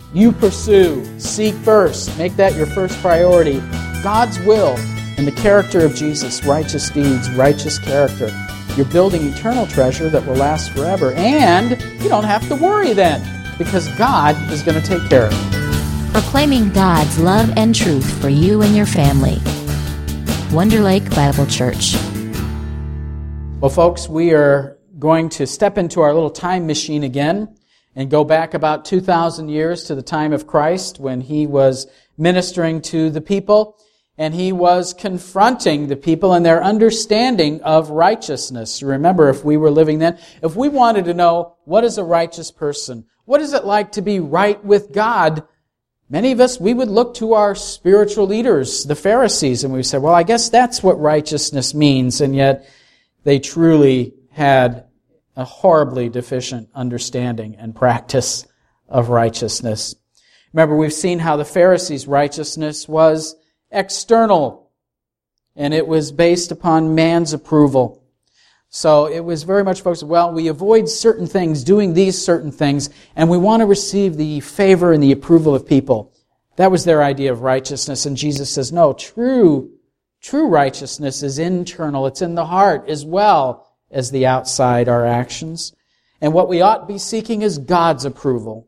You pursue, seek first, make that your first priority, God's will and the character of Jesus, righteous deeds, righteous character. You're building eternal treasure that will last forever, and you don't have to worry then, because God is going to take care of it. Proclaiming God's love and truth for you and your family. Wonder Lake Bible Church. Well, folks, we are going to step into our little time machine again and go back about 2,000 years to the time of Christ when He was ministering to the people, and He was confronting the people in their understanding of righteousness. Remember, if we were living then, if we wanted to know what is a righteous person, what is it like to be right with God, many of us, we would look to our spiritual leaders, the Pharisees, and we would say, well, I guess that's what righteousness means, and yet they truly had a horribly deficient understanding and practice of righteousness. Remember, we've seen how the Pharisees' righteousness was external, and it was based upon man's approval. So it was very much focused, well, we avoid certain things, doing these certain things, and we want to receive the favor and the approval of people. That was their idea of righteousness, and Jesus says, no, true righteousness is internal. It's in the heart as well as the outside, our actions. And what we ought to be seeking is God's approval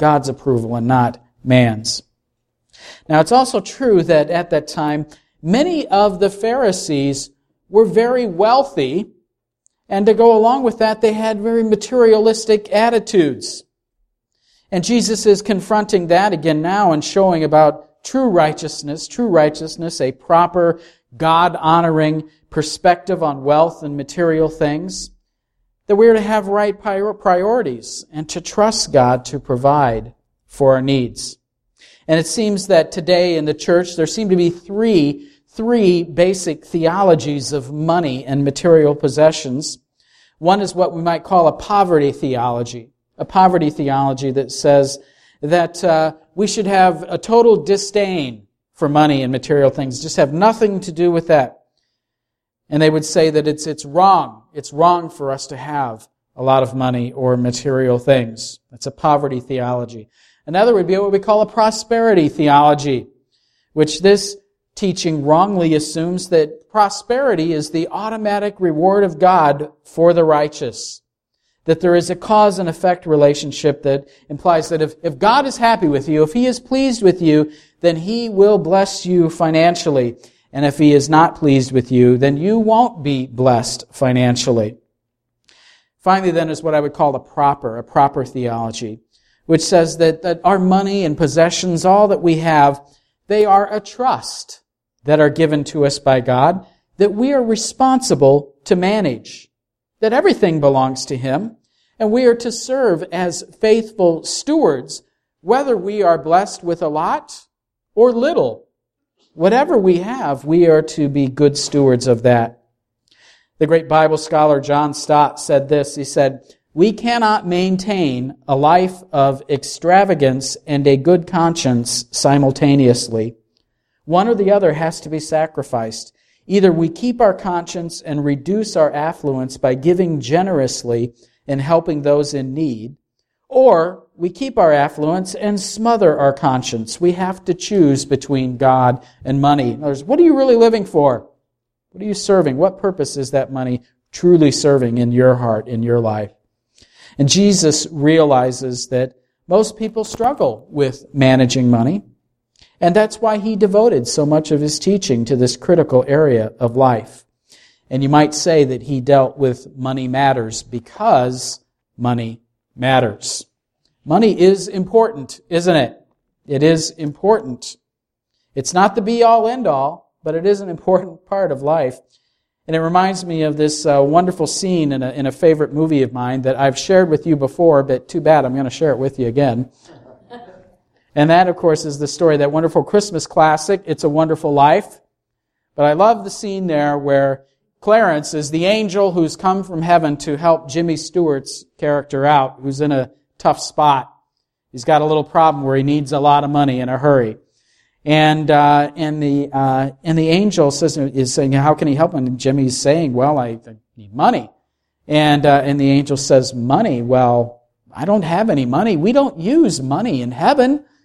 and not man's. Now, it's also true that at that time, many of the Pharisees were very wealthy, and to go along with that, they had very materialistic attitudes. And Jesus is confronting that again now and showing about true righteousness, a proper, God-honoring perspective on wealth and material things, that we are to have right priorities and to trust God to provide for our needs. And it seems that today in the church there seem to be three basic theologies of money and material possessions. One is what we might call a poverty theology that says that we should have a total disdain for money and material things, just have nothing to do with that. And they would say that it's wrong. It's wrong for us to have a lot of money or material things. That's a poverty theology. Another would be what we call a prosperity theology, which this teaching wrongly assumes that prosperity is the automatic reward of God for the righteous. That there is a cause and effect relationship that implies that if God is happy with you, if He is pleased with you, then He will bless you financially. And if He is not pleased with you, then you won't be blessed financially. Finally, then, is what I would call a proper theology, which says that our money and possessions, all that we have, they are a trust that are given to us by God, that we are responsible to manage, that everything belongs to Him, and we are to serve as faithful stewards, whether we are blessed with a lot or little. Whatever we have, we are to be good stewards of that. The great Bible scholar John Stott said this. He said, we cannot maintain a life of extravagance and a good conscience simultaneously. One or the other has to be sacrificed. Either we keep our conscience and reduce our affluence by giving generously and helping those in need, or we keep our affluence and smother our conscience. We have to choose between God and money. In other words, what are you really living for? What are you serving? What purpose is that money truly serving in your heart, in your life? And Jesus realizes that most people struggle with managing money, and that's why He devoted so much of His teaching to this critical area of life. And you might say that He dealt with money matters because money matters. Money is important, isn't it? It is important. It's not the be-all, end-all, but it is an important part of life. And it reminds me of this wonderful scene in a favorite movie of mine that I've shared with you before, but too bad I'm going to share it with you again. And that, of course, is the story, that wonderful Christmas classic, It's a Wonderful Life. But I love the scene there where Clarence is the angel who's come from heaven to help Jimmy Stewart's character out, who's in a tough spot. He's got a little problem where he needs a lot of money in a hurry. And the angel is saying, how can he help him? And Jimmy's saying, well, I need money. And the angel says, money? Well, I don't have any money. We don't use money in heaven.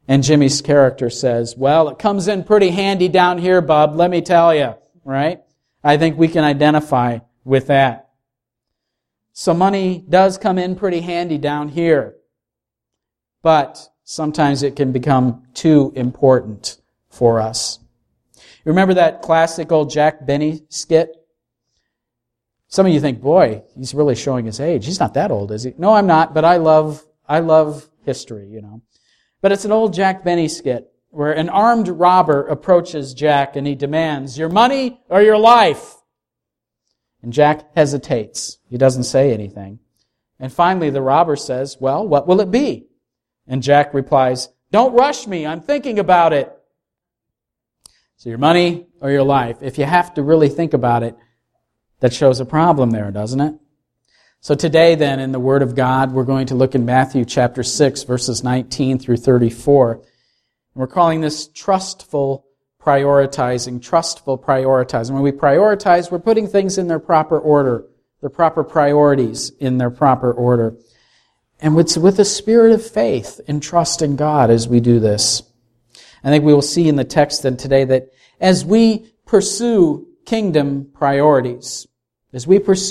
And Jimmy's character says, well, it comes in pretty handy down here, bub, let me tell you, right? I think we can identify with that. So money does come in pretty handy down here, but sometimes it can become too important for us. You remember that classic old Jack Benny skit? Some of you think, boy, he's really showing his age. He's not that old, is he? No, I'm not, but I love history, you know. But it's an old Jack Benny skit where an armed robber approaches Jack and he demands, your money or your life? And Jack hesitates. He doesn't say anything. And finally the robber says, well, what will it be? And Jack replies, don't rush me, I'm thinking about it. So your money or your life? If you have to really think about it, that shows a problem there, doesn't it? So today then, in the Word of God, we're going to look in Matthew chapter 6, verses 19 through 34. We're calling this trustful prioritizing. When we prioritize, we're putting things in their proper order, their proper priorities in their proper order. And it's with a spirit of faith and trust in God as we do this. I think we will see in the text then today that as we pursue kingdom priorities, and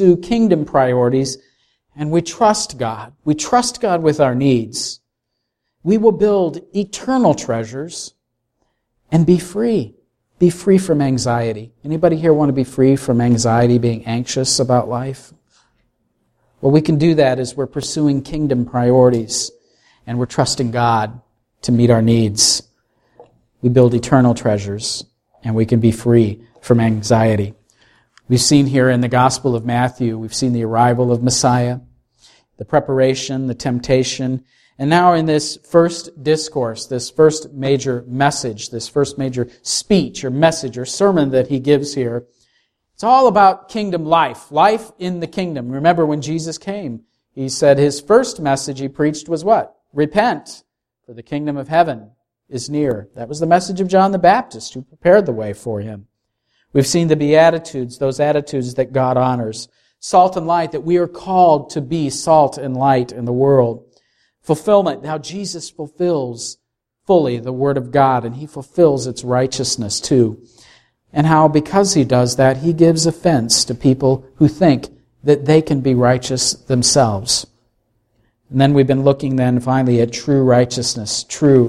we trust God with our needs, we will build eternal treasures and be free from anxiety. Anybody here want to be free from anxiety, being anxious about life? Well, we can do that as we're pursuing kingdom priorities and we're trusting God to meet our needs. We build eternal treasures and we can be free from anxiety. We've seen here in the Gospel of Matthew, we've seen the arrival of Messiah, the preparation, the temptation, and now in this first discourse, this first major message, this first major speech or message or sermon that he gives here, it's all about kingdom life in the kingdom. Remember when Jesus came, he said his first message he preached was what? Repent, for the kingdom of heaven is near. That was the message of John the Baptist, who prepared the way for him. We've seen the Beatitudes, those attitudes that God honors. Salt and light, that we are called to be salt and light in the world. Fulfillment, how Jesus fulfills fully the Word of God, and He fulfills its righteousness too. And how, because He does that, He gives offense to people who think that they can be righteous themselves. And then we've been looking then finally at true righteousness,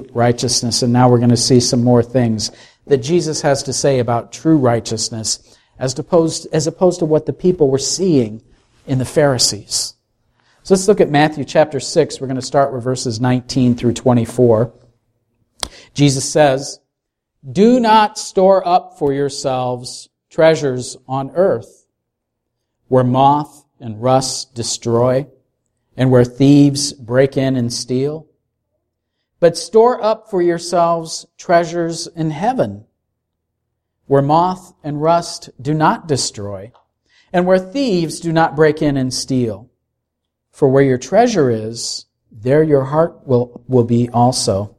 and now we're going to see some more things that Jesus has to say about true righteousness as opposed to what the people were seeing in the Pharisees. So let's look at Matthew chapter 6. We're going to start with verses 19 through 24. Jesus says, do not store up for yourselves treasures on earth, where moth and rust destroy, and where thieves break in and steal. But store up for yourselves treasures in heaven, where moth and rust do not destroy, and where thieves do not break in and steal. For where your treasure is, there your heart will be also.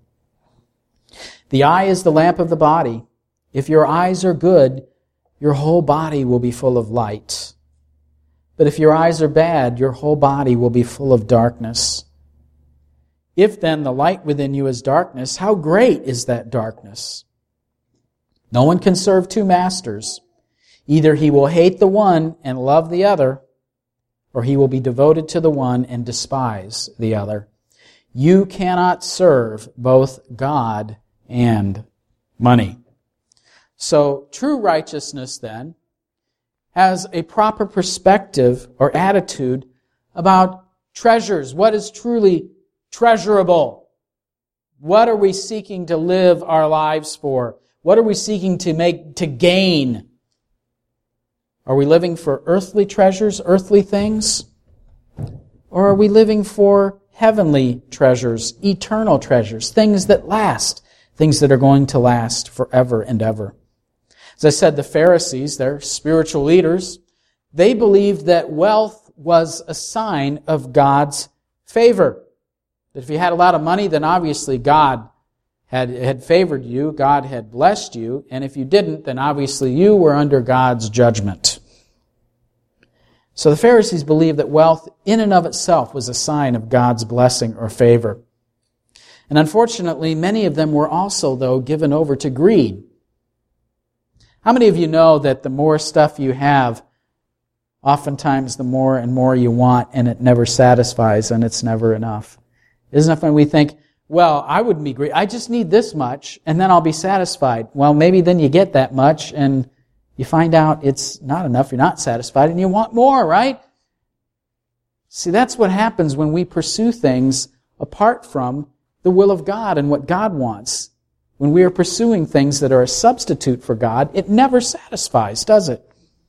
The eye is the lamp of the body. If your eyes are good, your whole body will be full of light. But if your eyes are bad, your whole body will be full of darkness. If then the light within you is darkness, how great is that darkness? No one can serve two masters. Either he will hate the one and love the other, or he will be devoted to the one and despise the other. You cannot serve both God and money. So true righteousness then has a proper perspective or attitude about treasures. What is truly treasurable? What are we seeking to live our lives for? What are we seeking to gain? Are we living for earthly treasures, earthly things? Or are we living for heavenly treasures, eternal treasures, things that last, things that are going to last forever and ever? As I said, the Pharisees, their spiritual leaders, they believed that wealth was a sign of God's favor. That if you had a lot of money, then obviously God had favored you, God had blessed you, and if you didn't, then obviously you were under God's judgment. So the Pharisees believed that wealth in and of itself was a sign of God's blessing or favor. And unfortunately, many of them were also, though, given over to greed. How many of you know that the more stuff you have, oftentimes the more and more you want, and it never satisfies, and it's never enough? Isn't it when we think, well, I wouldn't be greedy. I just need this much, and then I'll be satisfied. Well, maybe then you get that much, and you find out it's not enough, you're not satisfied, and you want more, right? See, that's what happens when we pursue things apart from the will of God and what God wants. When we are pursuing things that are a substitute for God, it never satisfies, does it?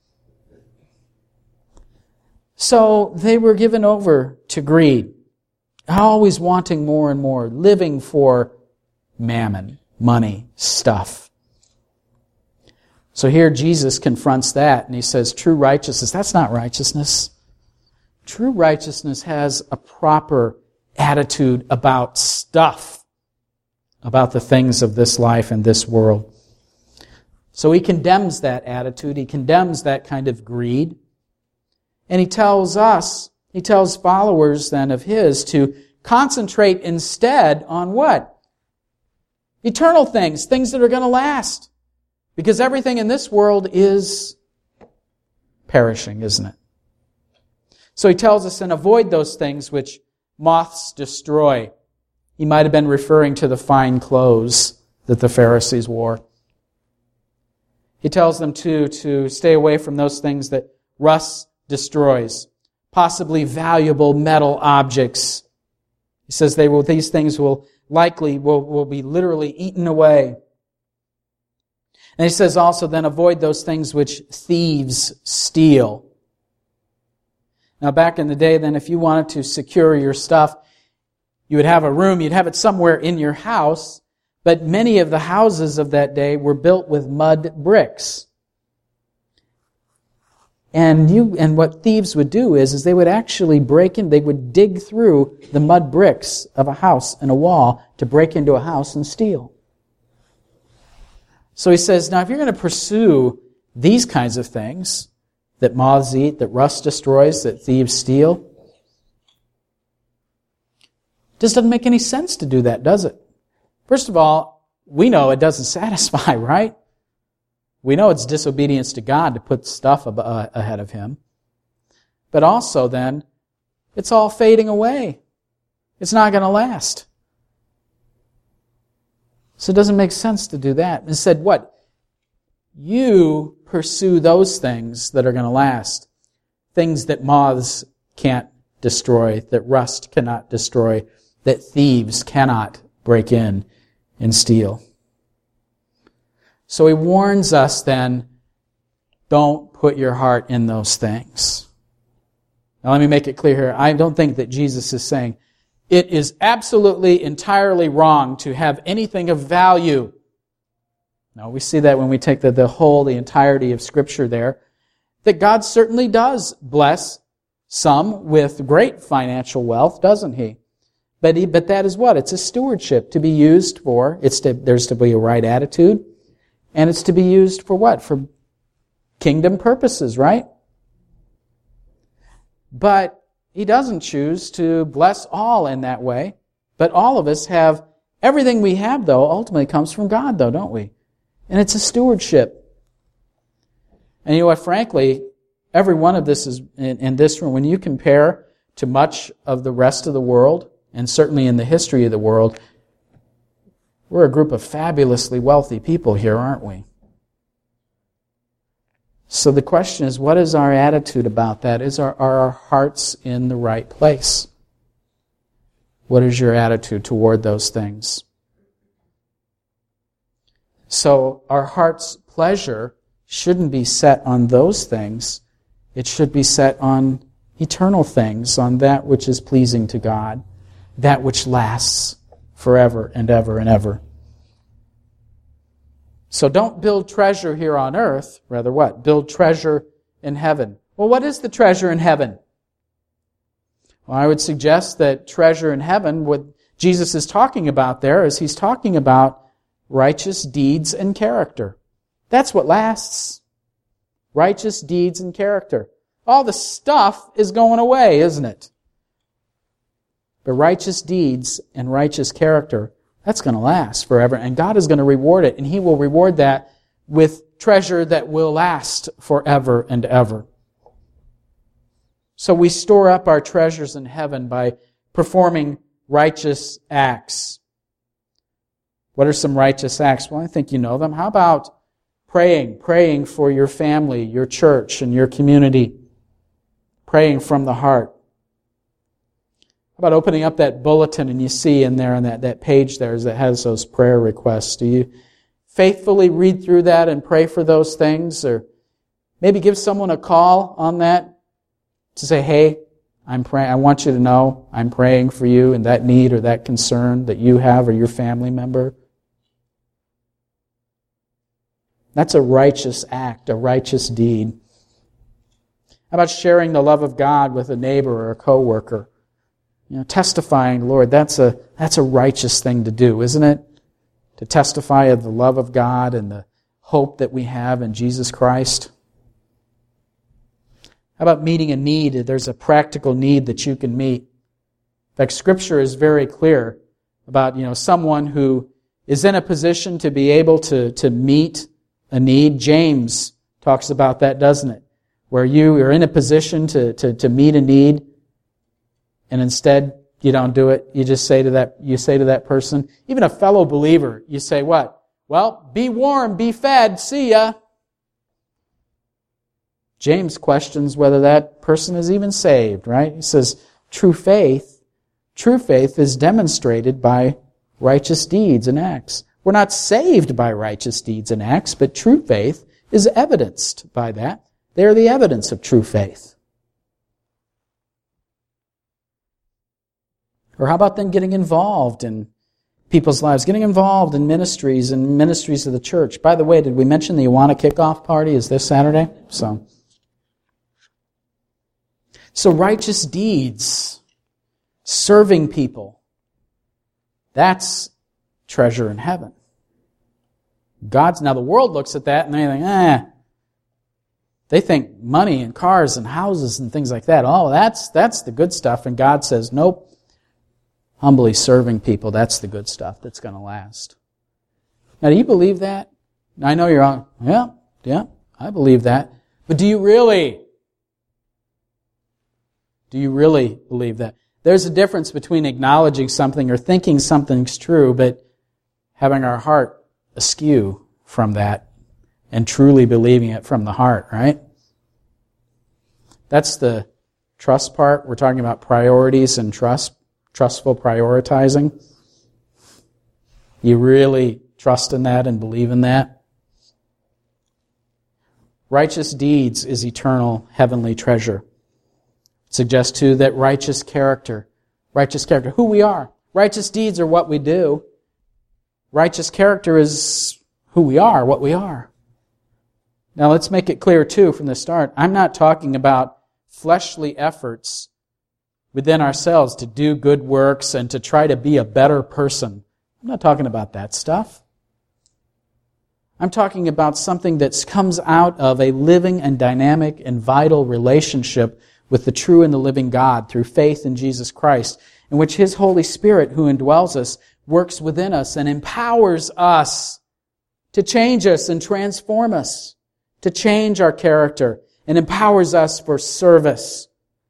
So they were given over to greed, always wanting more and more, living for mammon, money, stuff. So here Jesus confronts that, and he says, true righteousness, that's not righteousness. True righteousness has a proper attitude about stuff, about the things of this life and this world. So he condemns that attitude. He condemns that kind of greed. And he tells followers then of his to concentrate instead on what? Eternal things, things that are going to last. Because everything in this world is perishing, isn't it? So he tells us, and avoid those things which moths destroy. He might have been referring to the fine clothes that the Pharisees wore. He tells them to stay away from those things that rust destroys, possibly valuable metal objects. He says these things will likely be literally eaten away. And he says also then avoid those things which thieves steal. Now back in the day then, if you wanted to secure your stuff, you would have a room, you'd have it somewhere in your house, but many of the houses of that day were built with mud bricks. And what thieves would do is they would actually they would dig through the mud bricks of a house and a wall to break into a house and steal. So he says, now if you're going to pursue these kinds of things that moths eat, that rust destroys, that thieves steal, it just doesn't make any sense to do that, does it? First of all, we know it doesn't satisfy, right? We know it's disobedience to God to put stuff ahead of Him. But also then, it's all fading away. It's not going to last. So it doesn't make sense to do that. And said, what? You pursue those things that are going to last. Things that moths can't destroy, that rust cannot destroy, that thieves cannot break in and steal. So he warns us then, don't put your heart in those things. Now let me make it clear here. I don't think that Jesus is saying, it is absolutely, entirely wrong to have anything of value. No, we see that when we take the entirety of Scripture there, that God certainly does bless some with great financial wealth, doesn't He? But that is what? It's a stewardship to be used for. There's to be a right attitude, and it's to be used for what? For kingdom purposes, right? But He doesn't choose to bless all in that way. But all of us have, everything we have, though, ultimately comes from God, though, don't we? And it's a stewardship. And you know what, frankly, every one of this is in this room, when you compare to much of the rest of the world, and certainly in the history of the world, we're a group of fabulously wealthy people here, aren't we? So the question is, what is our attitude about that? Are our hearts in the right place? What is your attitude toward those things? So our heart's pleasure shouldn't be set on those things. It should be set on eternal things, on that which is pleasing to God, that which lasts forever and ever and ever. So don't build treasure here on earth. Rather what? Build treasure in heaven. Well, what is the treasure in heaven? Well, I would suggest that treasure in heaven, what Jesus is talking about there, is He's talking about righteous deeds and character. That's what lasts. Righteous deeds and character. All the stuff is going away, isn't it? But righteous deeds and righteous character, that's going to last forever. And God is going to reward it. And He will reward that with treasure that will last forever and ever. So we store up our treasures in heaven by performing righteous acts. What are some righteous acts? Well, I think you know them. How about praying for your family, your church, and your community? Praying from the heart. How about opening up that bulletin and you see in there on that page there that has those prayer requests? Do you faithfully read through that and pray for those things? Or maybe give someone a call on that to say, hey, I'm praying. I want you to know I'm praying for you and that need or that concern that you have or your family member. That's a righteous act, a righteous deed. How about sharing the love of God with a neighbor or a coworker? Testifying, Lord, that's a righteous thing to do, isn't it? To testify of the love of God and the hope that we have in Jesus Christ. How about meeting a need? There's a practical need that you can meet. In fact, Scripture is very clear about, someone who is in a position to be able to meet a need. James talks about that, doesn't it? Where you are in a position to meet a need, and instead you don't do it. You just say to that person, even a fellow believer, you say what? Well, be warm, be fed, see ya. James questions whether that person is even saved, right? He says, true faith is demonstrated by righteous deeds and acts. We're not saved by righteous deeds and acts, but true faith is evidenced by that. They are the evidence of true faith. Or how about then getting involved in people's lives, getting involved in ministries and ministries of the church? By the way, did we mention the Awana kickoff party is this Saturday? So righteous deeds, serving people, that's treasure in heaven. Now the world looks at that and they think, they think money and cars and houses and things like that. Oh, that's the good stuff. And God says, nope. Humbly serving people, that's the good stuff that's going to last. Now, do you believe that? I know you're on, yeah, I believe that. But do you really? Do you really believe that? There's a difference between acknowledging something or thinking something's true, but having our heart askew from that and truly believing it from the heart, right? That's the trust part. We're talking about priorities and trustful prioritizing. You really trust in that and believe in that? Righteous deeds is eternal heavenly treasure. It suggests too that righteous character, who we are. Righteous deeds are what we do. Righteous character is who we are, what we are. Now let's make it clear too from the start, I'm not talking about fleshly efforts within ourselves to do good works and to try to be a better person. I'm not talking about that stuff. I'm talking about something that comes out of a living and dynamic and vital relationship with the true and the living God through faith in Jesus Christ, in which His Holy Spirit, who indwells us, works within us and empowers us to change us and transform us, to change our character, and empowers us for service.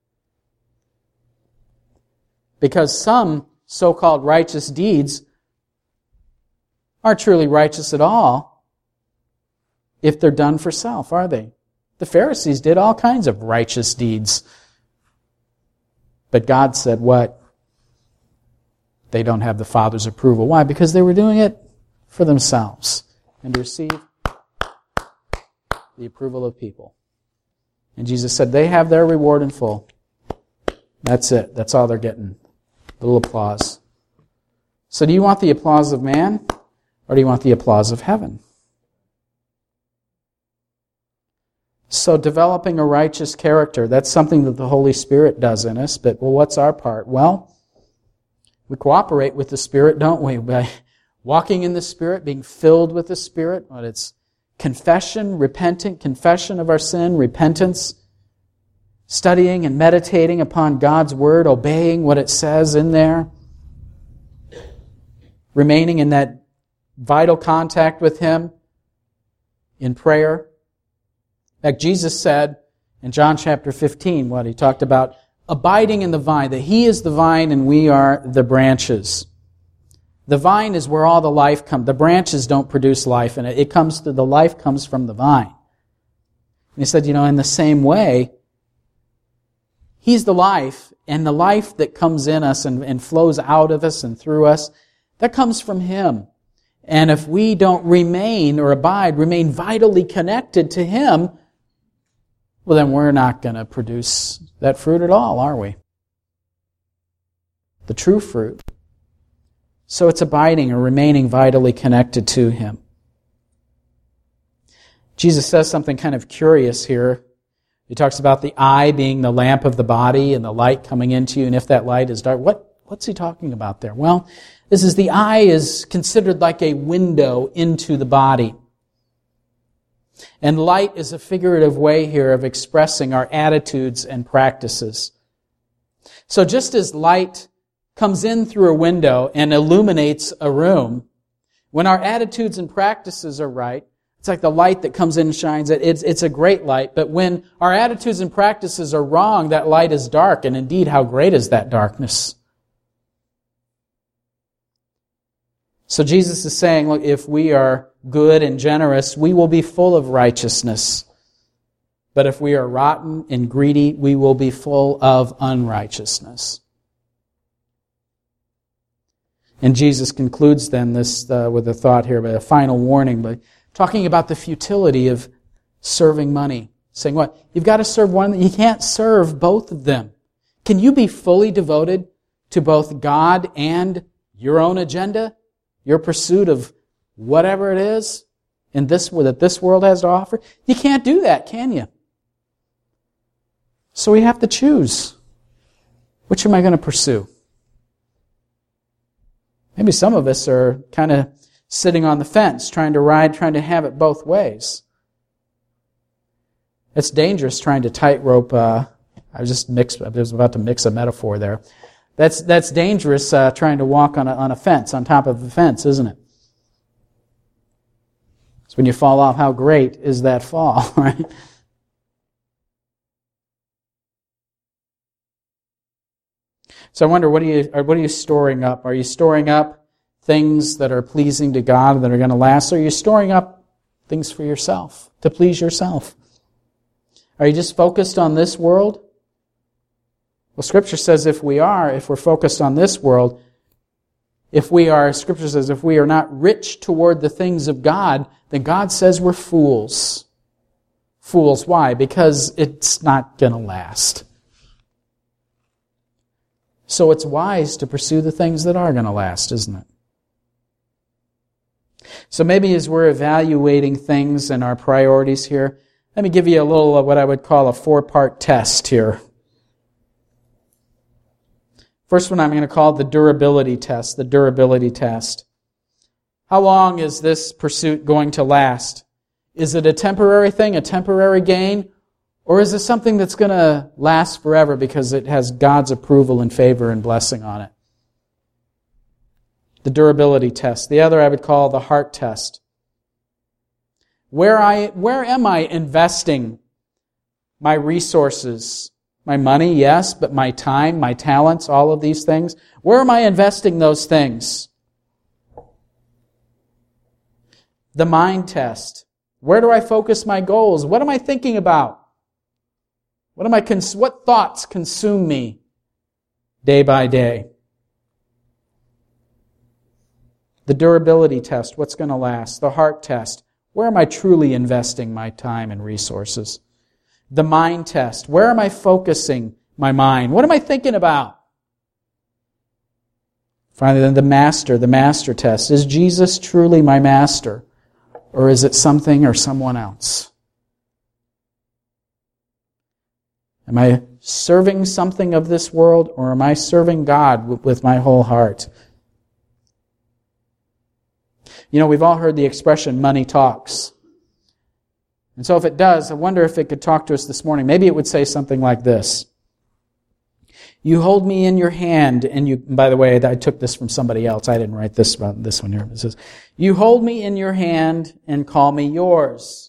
Because some so-called righteous deeds aren't truly righteous at all if they're done for self, are they? The Pharisees did all kinds of righteous deeds. But God said what? They don't have the Father's approval. Why? Because they were doing it for themselves and to receive the approval of people. And Jesus said they have their reward in full. That's it. That's all they're getting. A little applause. So do you want the applause of man or do you want the applause of heaven? So developing a righteous character, that's something that the Holy Spirit does in us. But, what's our part? Well, we cooperate with the Spirit, don't we? By walking in the Spirit, being filled with the Spirit. But it's confession, repentant confession of our sin, repentance, studying and meditating upon God's Word, obeying what it says in there, remaining in that vital contact with Him in prayer. In fact, Jesus said in John chapter 15, what He talked about, abiding in the vine, that He is the vine and we are the branches. The vine is where all the life comes. The branches don't produce life, and the life comes from the vine. And He said, in the same way, He's the life, and the life that comes in us and flows out of us and through us, that comes from Him. And if we don't remain vitally connected to Him, well, then we're not going to produce that fruit at all, are we? The true fruit. So it's abiding or remaining vitally connected to Him. Jesus says something kind of curious here. He talks about the eye being the lamp of the body and the light coming into you, and if that light is dark, what's He talking about there? Well, the eye is considered like a window into the body. And light is a figurative way here of expressing our attitudes and practices. So just as light comes in through a window and illuminates a room, when our attitudes and practices are right, it's like the light that comes in and shines. It's a great light, but when our attitudes and practices are wrong, that light is dark, and indeed, how great is that darkness? So Jesus is saying, look, if we are good and generous, we will be full of righteousness. But if we are rotten and greedy, we will be full of unrighteousness. And Jesus concludes then this with a thought here, but a final warning, by talking about the futility of serving money. Saying what? You've got to serve one. You can't serve both of them. Can you be fully devoted to both God and your own agenda? Your pursuit of whatever it is that this world has to offer? You can't do that, can you? So we have to choose. Which am I going to pursue? Maybe some of us are kind of sitting on the fence, trying to have it both ways. It's dangerous trying to tightrope. I was about to mix a metaphor there. That's dangerous trying to walk on a fence, on top of a fence, isn't it? So when you fall off, how great is that fall, right? So I wonder, what are you storing up? Are you storing up things that are pleasing to God, that are going to last? Or are you storing up things for yourself, to please yourself? Are you just focused on this world? Well, Scripture says if we're focused on this world, Scripture says if we are not rich toward the things of God, then God says we're fools. Fools, why? Because it's not going to last. So it's wise to pursue the things that are going to last, isn't it? So maybe as we're evaluating things and our priorities here, let me give you a little what I would call a 4-part test here. First one I'm going to call the durability test. The durability test. How long is this pursuit going to last? Is it a temporary thing, a temporary gain? Or is it something that's going to last forever because it has God's approval and favor and blessing on it? The durability test. The other I would call the heart test. Where am I investing my resources? My money, yes, but my time, my talents, all of these things. Where am I investing those things? The mind test. Where do I focus my goals? What am I thinking about? What thoughts consume me day by day? The durability test. What's going to last? The heart test. Where am I truly investing my time and resources? The mind test. Where am I focusing my mind? What am I thinking about? Finally, then the master test. Is Jesus truly my master? Or is it something or someone else? Am I serving something of this world, or am I serving God with my whole heart? You know, we've all heard the expression, money talks. And so if it does, I wonder if it could talk to us this morning. Maybe it would say something like this. You hold me in your hand, and you, by the way, I took this from somebody else. I didn't write this about this one here. It says, you hold me in your hand and call me yours.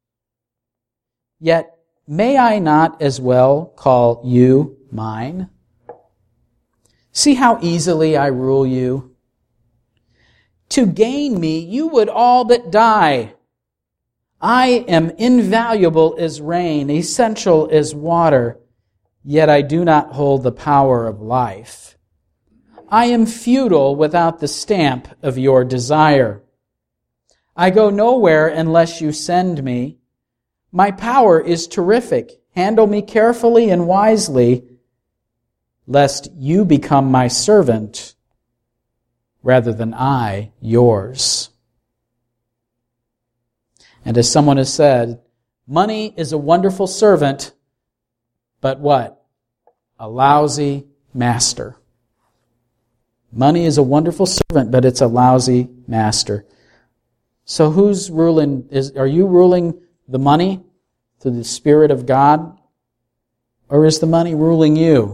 Yet may I not as well call you mine? See how easily I rule you? To gain me, you would all but die. I am invaluable as rain, essential as water, yet I do not hold the power of life. I am futile without the stamp of your desire. I go nowhere unless you send me. My power is terrific. Handle me carefully and wisely, lest you become my servant rather than I yours. And as someone has said, money is a wonderful servant, but what? A lousy master. Money is a wonderful servant, but it's a lousy master. So who's ruling? Are you ruling the money through the Spirit of God? Or is the money ruling you?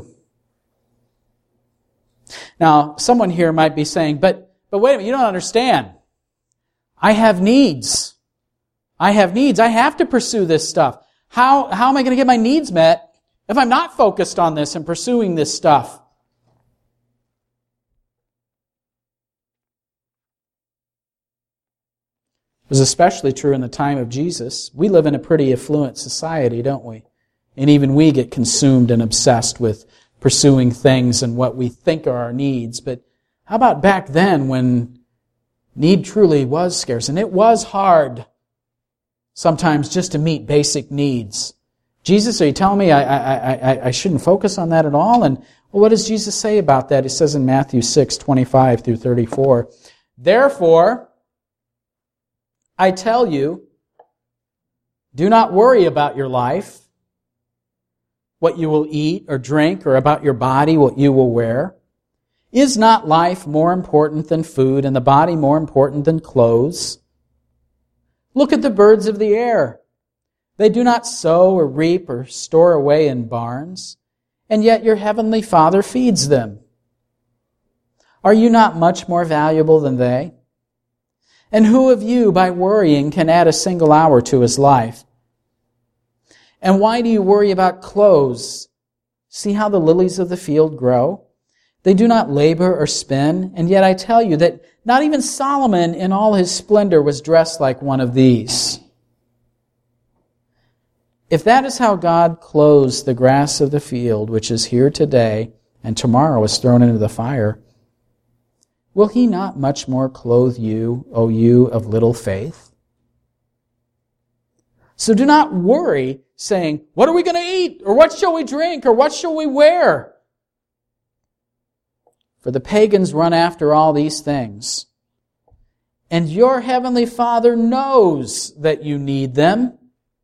Now, someone here might be saying, but wait a minute, you don't understand. I have needs. I have needs. I have to pursue this stuff. How am I going to get my needs met if I'm not focused on this and pursuing this stuff? It was especially true in the time of Jesus. We live in a pretty affluent society, don't we? And even we get consumed and obsessed with pursuing things and what we think are our needs. But how about back then when need truly was scarce? And it was hard sometimes just to meet basic needs. Jesus, are you telling me I shouldn't focus on that at all? And well, what does Jesus say about that? He says in Matthew 6:25 through 34, therefore, I tell you, do not worry about your life, what you will eat or drink, or about your body, what you will wear. Is not life more important than food, and the body more important than clothes? Look at the birds of the air. They do not sow or reap or store away in barns, and yet your heavenly Father feeds them. Are you not much more valuable than they? And who of you, by worrying, can add a single hour to his life? And why do you worry about clothes? See how the lilies of the field grow? They do not labor or spin, and yet I tell you that not even Solomon in all his splendor was dressed like one of these. If that is how God clothes the grass of the field, which is here today and tomorrow is thrown into the fire, will He not much more clothe you, O you of little faith? So do not worry, saying, what are we going to eat? Or what shall we drink? Or what shall we wear? For the pagans run after all these things. And your heavenly Father knows that you need them.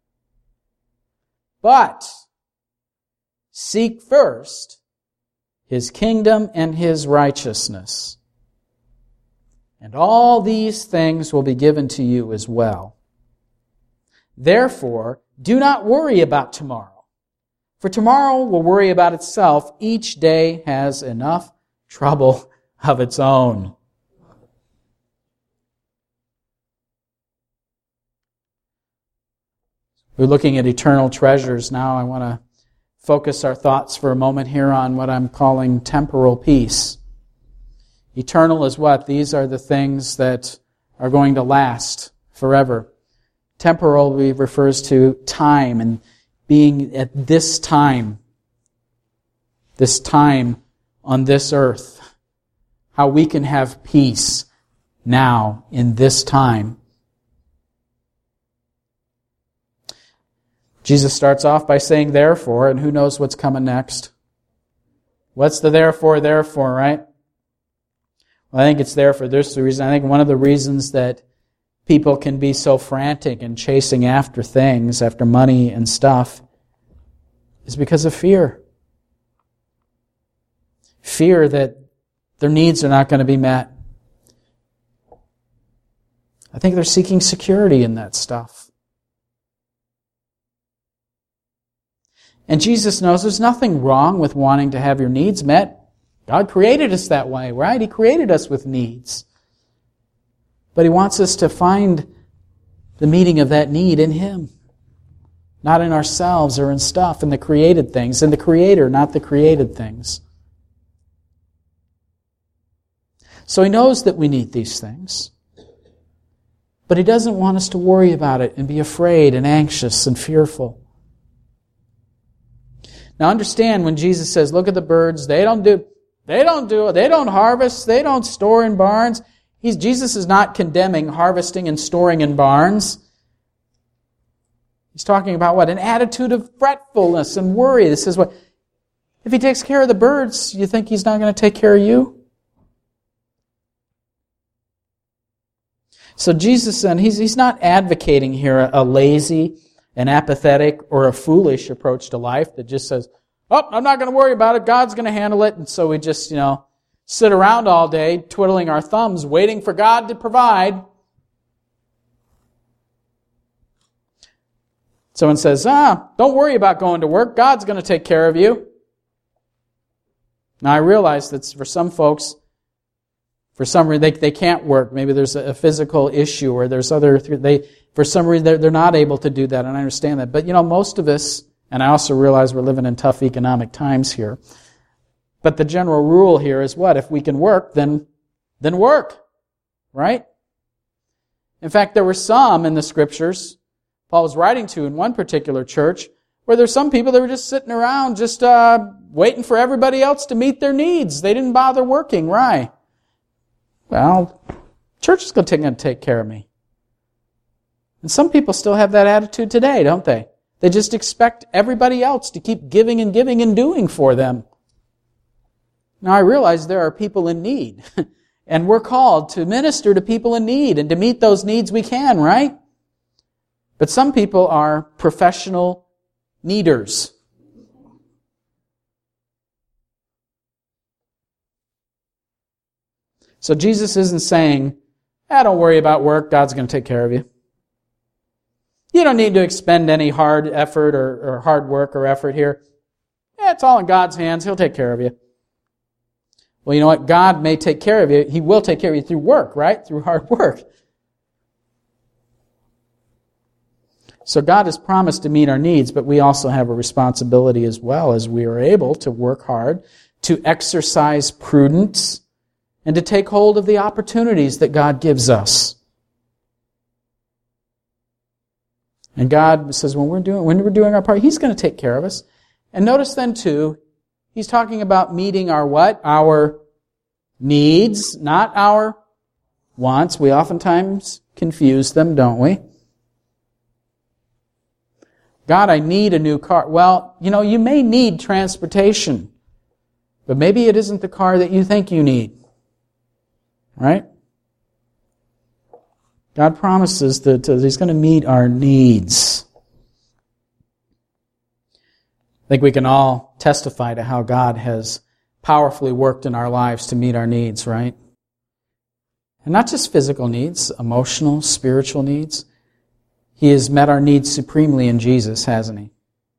But seek first His kingdom and His righteousness, and all these things will be given to you as well. Therefore, do not worry about tomorrow, for tomorrow will worry about itself. Each day has enough trouble of its own. We're looking at eternal treasures now. I want to focus our thoughts for a moment here on what I'm calling temporal peace. Eternal is what? These are the things that are going to last forever. Temporal refers to time and being at this time on this earth. How we can have peace now in this time. Jesus starts off by saying therefore, and who knows what's coming next? What's the therefore, right? Well, I think it's there for this reason. I think one of the reasons that people can be so frantic and chasing after things, after money and stuff, is because of fear. Fear that their needs are not going to be met. I think they're seeking security in that stuff. And Jesus knows there's nothing wrong with wanting to have your needs met. God created us that way, right? He created us with needs. But He wants us to find the meeting of that need in Him. Not in ourselves or in stuff, in the created things. In the Creator, not the created things. So He knows that we need these things. But He doesn't want us to worry about it and be afraid and anxious and fearful. Now understand when Jesus says, look at the birds, they don't harvest, they don't store in barns. Jesus is not condemning harvesting and storing in barns. He's talking about what? An attitude of fretfulness and worry. This is what, if He takes care of the birds, you think He's not going to take care of you? So Jesus, and he's not advocating here a lazy, an apathetic, or a foolish approach to life that just says, oh, I'm not going to worry about it, God's going to handle it, and so we just, sit around all day twiddling our thumbs, waiting for God to provide. Someone says, don't worry about going to work, God's going to take care of you. Now I realize that for some folks, for some reason they can't work. Maybe there's a physical issue, or there's for some reason they're not able to do that, and I understand that. But most of us, and I also realize we're living in tough economic times here. But the general rule here is what? If we can work, then work. Right? In fact, there were some in the Scriptures Paul was writing to in one particular church where there's some people that were just sitting around just waiting for everybody else to meet their needs. They didn't bother working. Why? Well, church is going to take care of me. And some people still have that attitude today, don't they? They just expect everybody else to keep giving and doing for them. Now I realize there are people in need, and we're called to minister to people in need and to meet those needs we can, right? But some people are professional needers. So Jesus isn't saying, don't worry about work, God's going to take care of you. You don't need to expend any hard effort or hard work or effort here. It's all in God's hands, He'll take care of you. Well, you know what? God may take care of you. He will take care of you through work, right? Through hard work. So God has promised to meet our needs, but we also have a responsibility as well, as we are able to work hard, to exercise prudence, and to take hold of the opportunities that God gives us. And God says, when we're doing our part, He's going to take care of us. And notice then too, He's talking about meeting our what? Our needs, not our wants. We oftentimes confuse them, don't we? God, I need a new car. Well, you may need transportation, but maybe it isn't the car that you think you need. Right? God promises that He's going to meet our needs. I think we can all testify to how God has powerfully worked in our lives to meet our needs, right? And not just physical needs, emotional, spiritual needs. He has met our needs supremely in Jesus, hasn't He?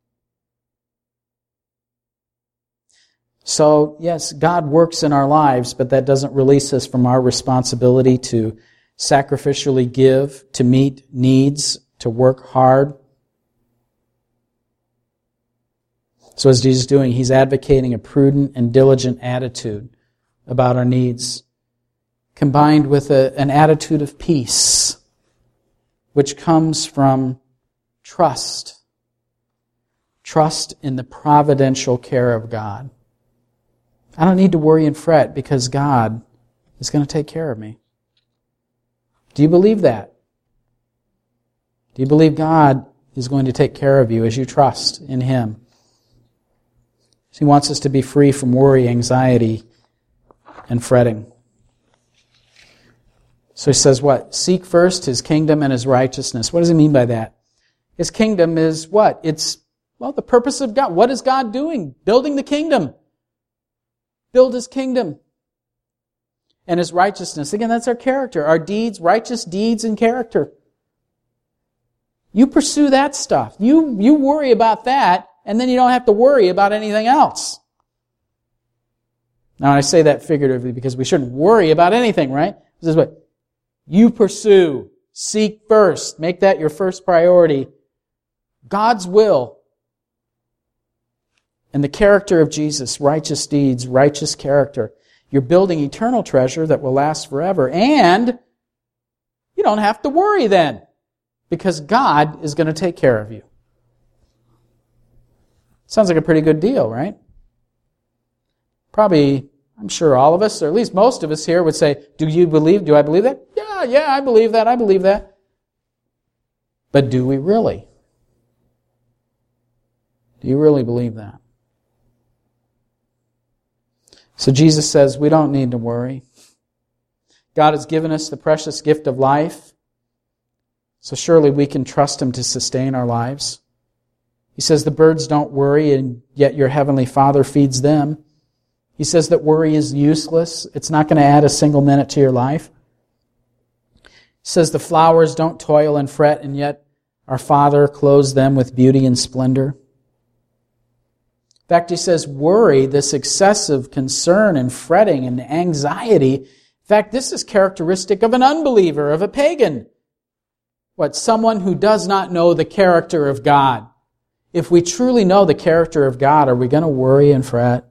So, yes, God works in our lives, but that doesn't release us from our responsibility to sacrificially give, to meet needs, to work hard. So as Jesus is doing, He's advocating a prudent and diligent attitude about our needs, combined with an attitude of peace, which comes from trust. Trust in the providential care of God. I don't need to worry and fret because God is going to take care of me. Do you believe that? Do you believe God is going to take care of you as you trust in Him? He wants us to be free from worry, anxiety, and fretting. So He says what? Seek first His kingdom and His righteousness. What does He mean by that? His kingdom is what? It's, the purpose of God. What is God doing? Building the kingdom. Build His kingdom. And His righteousness. Again, that's our character. Our deeds, righteous deeds and character. You pursue that stuff. You worry about that, and then you don't have to worry about anything else. Now, I say that figuratively because we shouldn't worry about anything, right? This is what you pursue, seek first, make that your first priority. God's will and the character of Jesus, righteous deeds, righteous character. You're building eternal treasure that will last forever. And you don't have to worry then, because God is going to take care of you. Sounds like a pretty good deal, right? Probably, I'm sure all of us, or at least most of us here would say, do I believe that? Yeah, I believe that. But do we really? Do you really believe that? So Jesus says we don't need to worry. God has given us the precious gift of life, so surely we can trust Him to sustain our lives. He says the birds don't worry, and yet your heavenly Father feeds them. He says that worry is useless. It's not going to add a single minute to your life. He says the flowers don't toil and fret, and yet our Father clothes them with beauty and splendor. In fact, he says worry, this excessive concern and fretting and anxiety, in fact, this is characteristic of an unbeliever, of a pagan. Someone who does not know the character of God. If we truly know the character of God, are we going to worry and fret?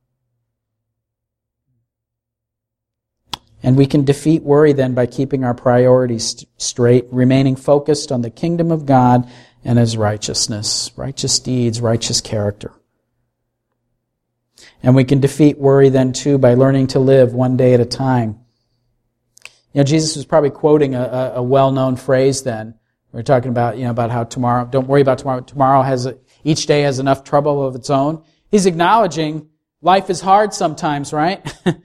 And we can defeat worry then by keeping our priorities straight, remaining focused on the kingdom of God and His righteousness, righteous deeds, righteous character. And we can defeat worry then too by learning to live one day at a time. Jesus was probably quoting a well-known phrase then. We're talking about, about how tomorrow, don't worry about tomorrow. Each day has enough trouble of its own. He's acknowledging life is hard sometimes, right?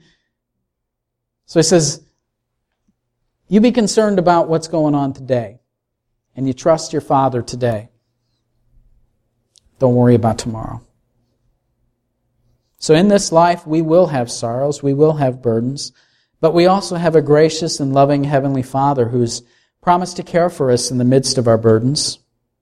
So he says, you be concerned about what's going on today, and you trust your Father today. Don't worry about tomorrow. So in this life, we will have sorrows, we will have burdens, but we also have a gracious and loving Heavenly Father who's promised to care for us in the midst of our burdens.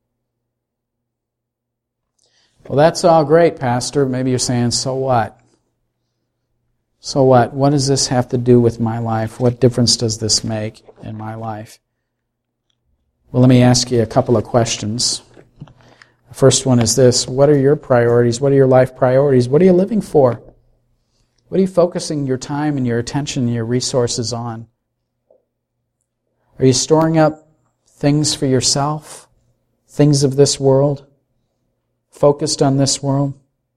Well, that's all great, Pastor. Maybe you're saying, so what? So what? What does this have to do with my life? What difference does this make in my life? Well, let me ask you a couple of questions. The first one is this: what are your priorities? What are your life priorities? What are you living for? What are you focusing your time and your attention and your resources on? Are you storing up things for yourself? Things of this world? Focused on this world?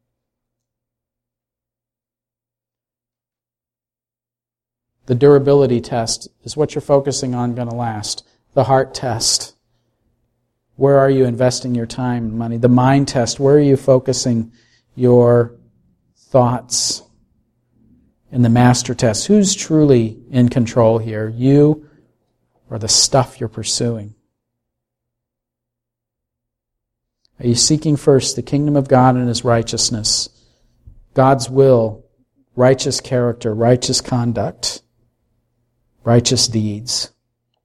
The durability test, is what you're focusing on going to last? The heart test. Where are you investing your time and money? The mind test, where are you focusing your thoughts? And the master test, who's truly in control here? You or the stuff you're pursuing? Are you seeking first the kingdom of God and His righteousness, God's will, righteous character, righteous conduct, righteous deeds?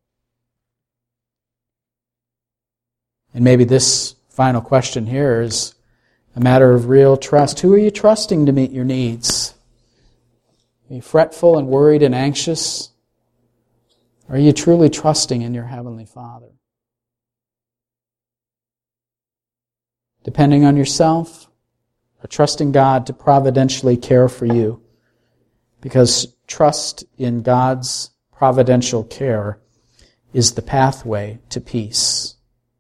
And maybe this final question here is a matter of real trust. Who are you trusting to meet your needs? Are you fretful and worried and anxious? Are you truly trusting in your Heavenly Father? Depending on yourself, or trusting God to providentially care for you? Because trust in God's providential care is the pathway to peace.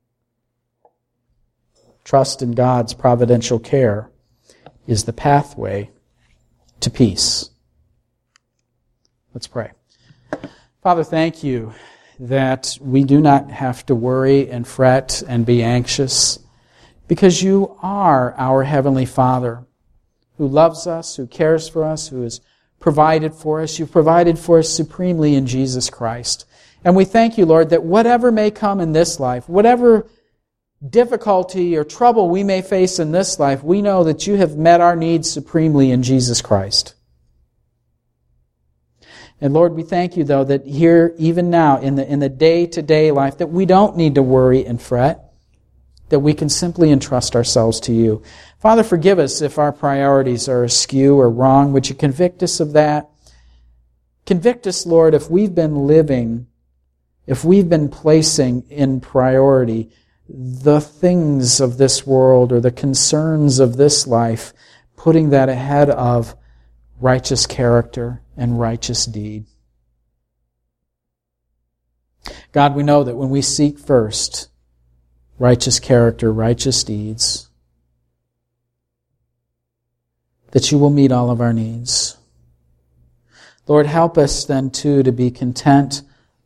Trust in God's providential care is the pathway to peace. Let's pray. Father, thank you that we do not have to worry and fret and be anxious, because you are our Heavenly Father who loves us, who cares for us, who has provided for us. You've provided for us supremely in Jesus Christ. And we thank you, Lord, that whatever may come in this life, whatever difficulty or trouble we may face in this life, we know that you have met our needs supremely in Jesus Christ. And Lord, we thank you, though, that here, even now, in the day-to-day life, that we don't need to worry and fret. that we can simply entrust ourselves to you. Father, forgive us if our priorities are askew or wrong. Would you convict us of that? Convict us, Lord, if we've been placing in priority the things of this world or the concerns of this life, putting that ahead of righteous character and righteous deed. God, we know that when we seek first righteous character, righteous deeds, that you will meet all of our needs. Lord, help us then too to be content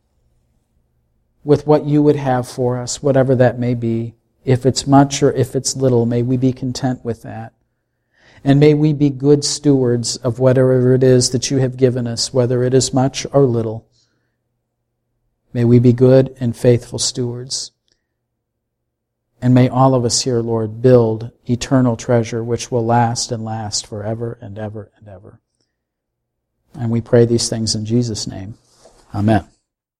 with what you would have for us, whatever that may be. If it's much or if it's little, may we be content with that. And may we be good stewards of whatever it is that you have given us, whether it is much or little. May we be good and faithful stewards. And may all of us here, Lord, build eternal treasure which will last and last forever and ever and ever. And we pray these things in Jesus' name. Amen.